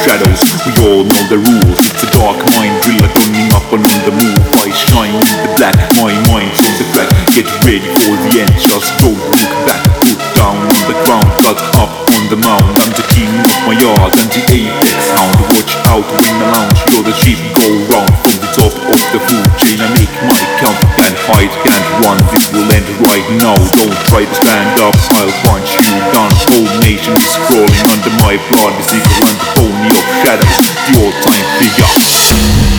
shadows. We all know the rules. The dark mind driller coming up and on the move. I shine in the black, my mind's on the crack. Get ready for the end, just don't look back. Put down on the ground, cut up on the mound. I'm the king of my yard, I'm the apex hound. Watch out in the lounge, you're the sheep go round. From the top of the food chain I make my count. Can't hide, can't run, this will end right now. Don't try to stand up, I'll punch you down. Whole nation is crawling under my blood. The eagle and the pony of shadows, the all-time figure.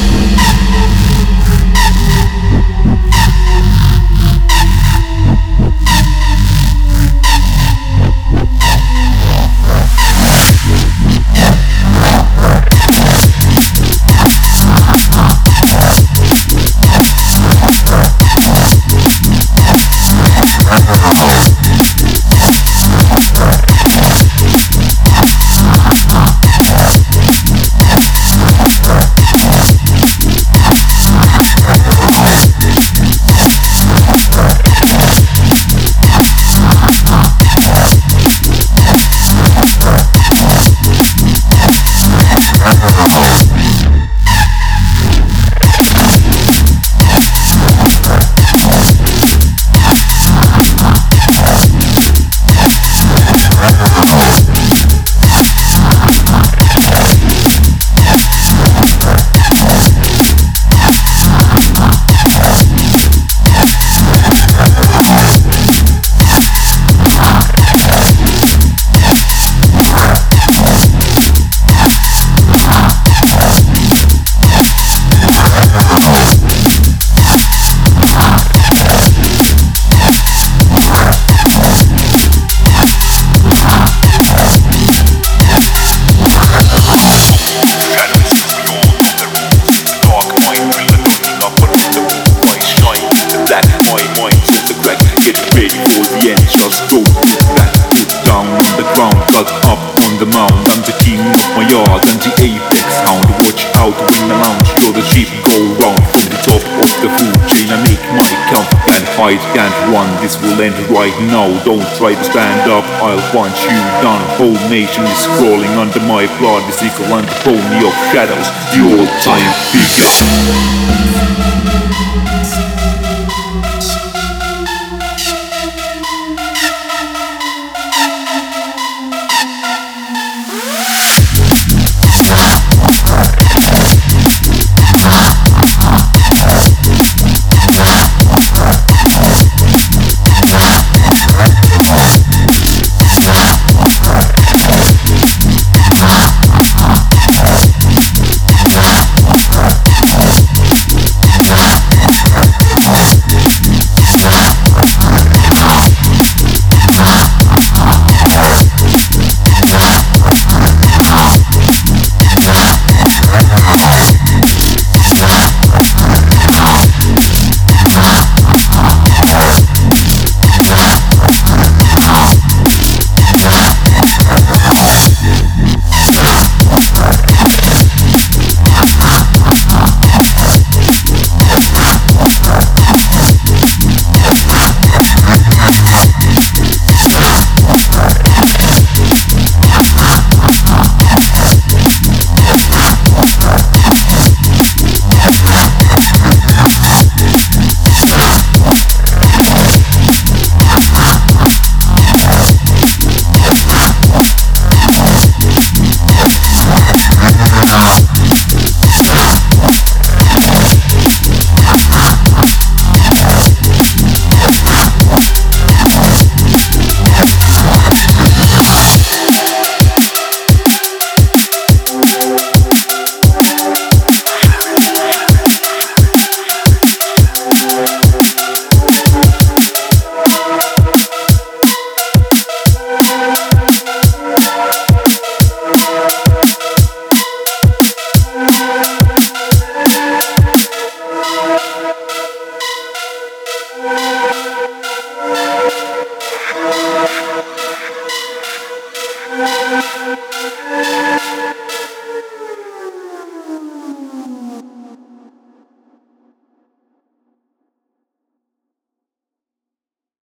Get ready for the end, just don't look back. Put down on the ground, cut up on the mound. I'm the king of my yard, I'm the apex hound. Watch out in the lounge, you're the sheep go round. From the top of the food chain I make my count. Can't hide, can't run, this will end right now. Don't try to stand up, I'll punch you down. Whole nation is crawling under my blood. The eagle and the pony of shadows, the all-time figure.